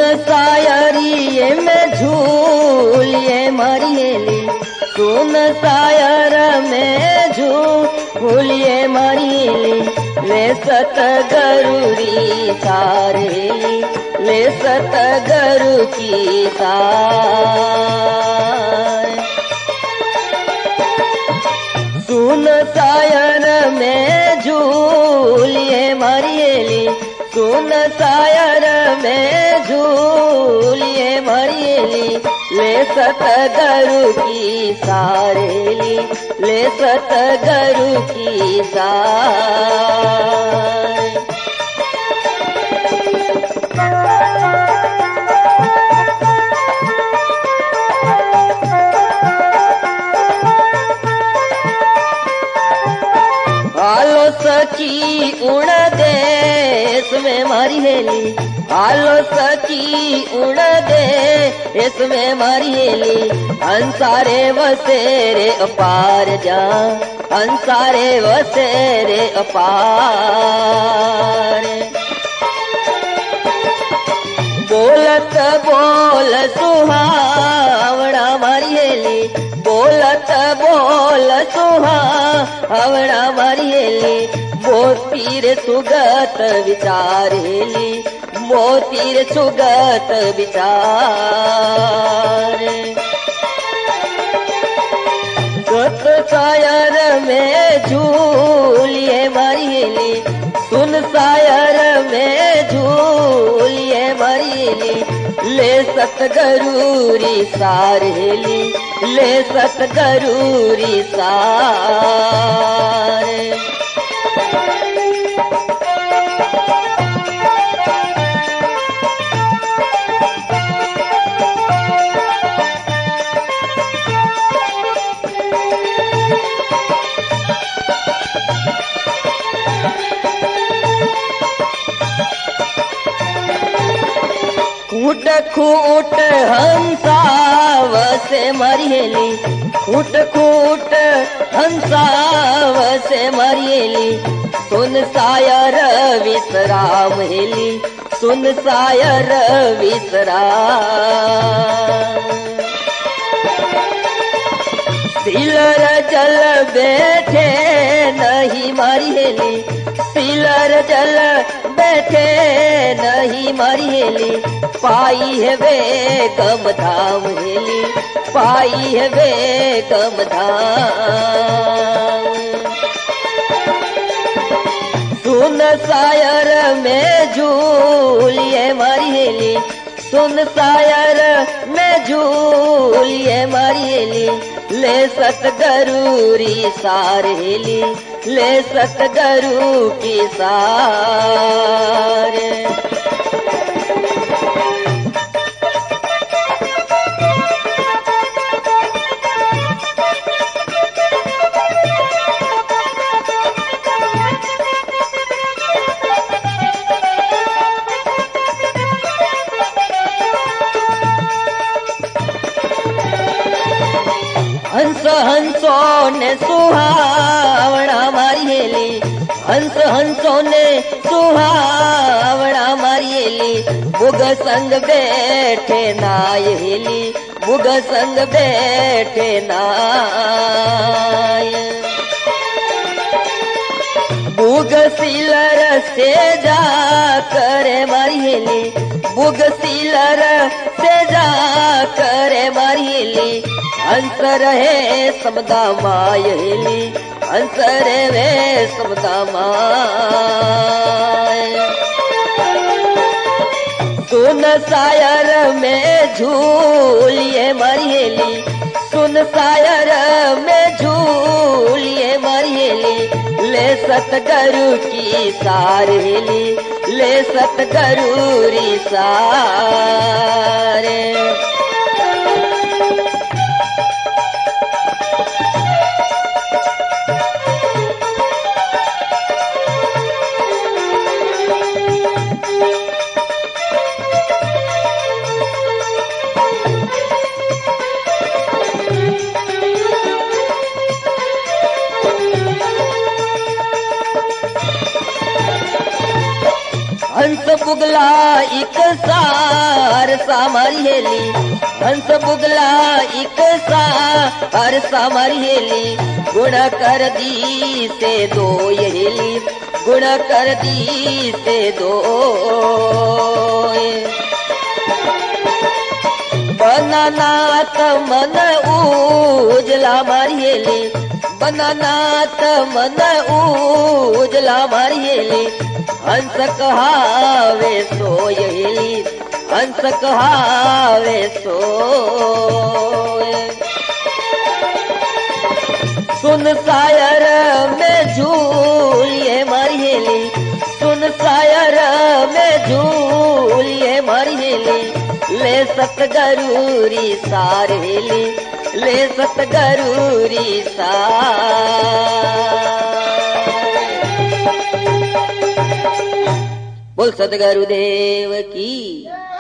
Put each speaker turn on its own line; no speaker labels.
सायरिये में झूलिए मरियली, सुन सायर में झूलिए मरियली, ले सतगरुरी सारेली, ले सतगरु की सार। सुन सायर में झूलिए मरियली, सुन सायर में झूलिए मरियली, ले सतगरु की सारेली, ले सतगरु की सार। आलो सखी उड़ देश में मरियली, आलो सखी उड़ देश में मरियली, अंसारे वसेरे अपार जा, अंसारे वसेरे अपार। बोलत बोल सुहावड़ा मरियली, बोलत बोल सुहावड़ा मरियली, मोतीर सुगत विचारेली, मोतीर सुगत विचार। सुन सायर में झूलिए मरियली, सुन सायर में झूलिए मरियली, ले सतगरुरी सारेली, ले सतगरुरी सार। खूट खूट हंसाव से मरियली, खूट खूट हंसाव से मरियली, सुन सायर विश्राम हेली, सुन सायर विश्राम। सिलर जल बैठे नहीं मरियली, सिलर जल बैठे नहीं मरियली, पाई है वे कम धाम हेली, पाई है वे कम धाम। सुन सायर में झूलिए मरियली, सुन सायर में झूलिए मरियली, ले सतगरुरी सारेली, ले सतगरु की सार। हंस हंसो ने सुहावड़ा मरियली, हंस हंसो ने सुहावड़ा मरियली, बुग संग बैठे नायली, बुग संग बैठे नाय। बुग सिलर से जा करे मरियली, बुग सिलर से जा करे मरियली, हंस रहे समदा मायली, हंस रहे समदा माय। सुन सायर में झूलिए मरियली, सुन सायर में झूलिए मरियली, ले सतगरु की सारेली, ले सतगरुरी सार। हंस बुगला एक सार सामारी हेली, हंस बुगला एक सार सामारी हेली, गुण कर दी से दो हेली, गुण कर दी से दो। बनानाथ मन उजला मारियेली, बनानाथ मन उजला मारियेली, हंस कहावे सोयेली, हंस कहावे सोए। सुन सायर में झूलिए मारियेली, सुन सायर में झूलिए मारियेली, ले सतगरूरी सारेली, ले सतगरूरी सार। बोल सतगुरुदेव की।